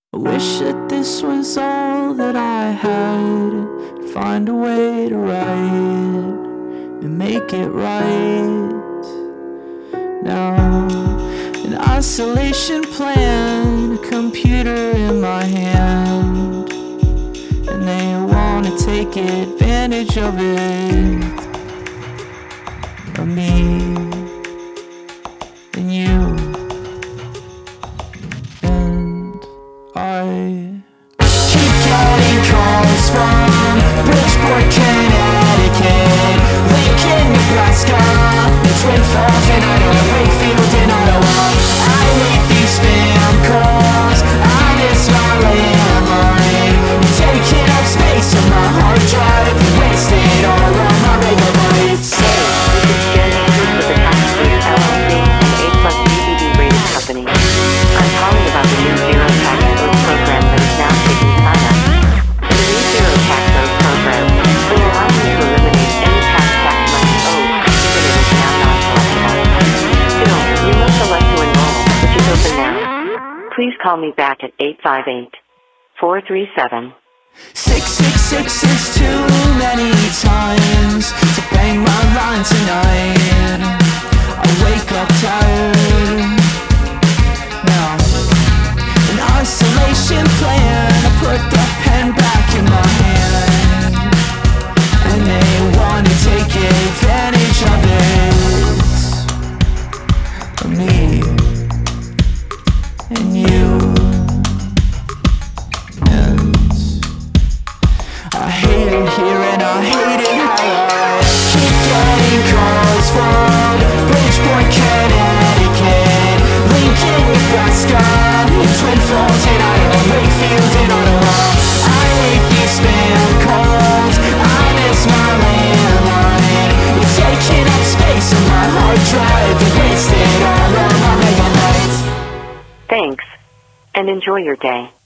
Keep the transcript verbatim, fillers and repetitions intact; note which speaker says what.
Speaker 1: I wish that this was all that I had. Find a way to write and make it right. Now, an isolation plan, a computer in my hand, and they wanna take advantage of it, of me and you. I keep getting calls from Bridgeport, Connecticut, Lincoln, Nebraska, the Twin Falls, and Idaho, Wakefield, and Ottawa. I hate these spam calls, I miss my landline. You're taking up space on my hard drive, you wasted all of my megabytes.
Speaker 2: Hey, this is Jen Andrews with the Tax Leader L L C, an A plus D V D rated company. I'm calling about the new Zero Tax Code program that is now taking sign-up. The new Zero Tax Code program will allow you to eliminate any past tax money owed, even if it is now non-collectible. Still, you must elect to enroll, which is open now. Please call me back at eight five eight, four three seven,
Speaker 1: Six, six, six, six, too many times to bang my line tonight. I wake up tired. Now, an isolation plan, I put the pen back in my hand, and they wanna take advantage of it, of me and you. I hate it here and I hate it how I keep getting calls from Bridgeport, Connecticut, Lincoln, Nebraska, Twin Falls, and Idaho, Wakefield, and Ottawa. I hate these spam calls, I miss my landline. You're taking up space on my hard drive, you wasted all of my megabytes.
Speaker 2: Thanks, and enjoy your day.